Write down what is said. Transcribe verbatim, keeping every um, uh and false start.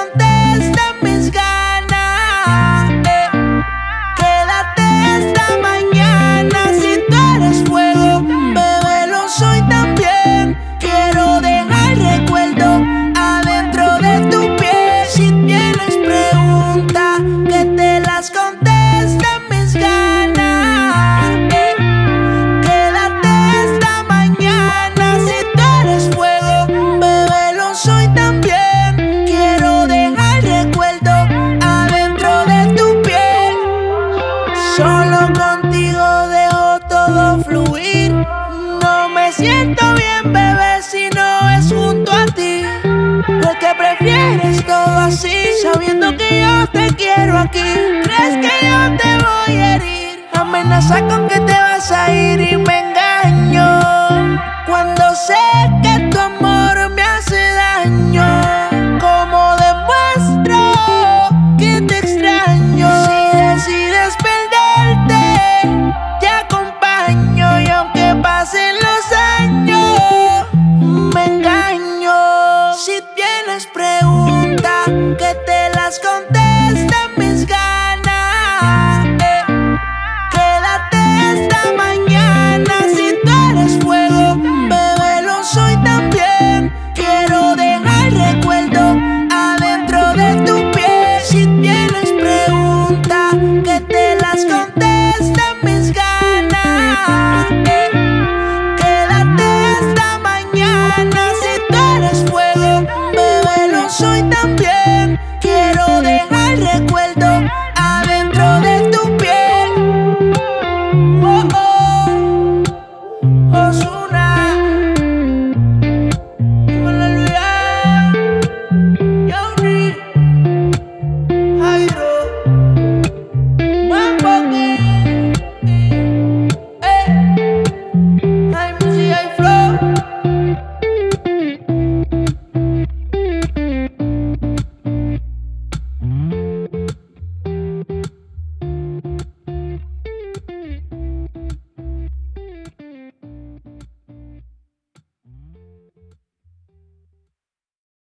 contestan mis ganas. Eh, quédate esta mañana si tú eres fuego, bebé, lo soy también. Quiero dejar recuerdo adentro de tu piel. Si tienes preguntas, que te las contesten mis ganas. Eh, quédate esta mañana si tú eres fuego, bebé, lo soy también. Quiero dejar recuerdo adentro de tu piel. Solo contigo dejo todo fluir. No me siento bien, bebé, si no es junto a ti. Porque prefieres todo así, sabiendo que yo te quiero aquí. ¿Crees que yo te voy a herir? Amenaza con que te vas a ir y me engaño cuando sé que tu amor me hace daño. ¿Cómo demuestro que te extraño? Si decides perderte, te acompaño. Y aunque pasen los años, me engaño. Si tienes preguntas, que te las contesten mis ganas. Eh, quédate esta mañana si tú eres fuego, bebé, lo soy también. Quiero dejar recuerdo adentro de tu piel. Si tienes preguntas, que te las contesten mis ganas. Eh, quédate esta mañana si tú eres fuego, bebé, lo soy también. Quiero dejar recuerdo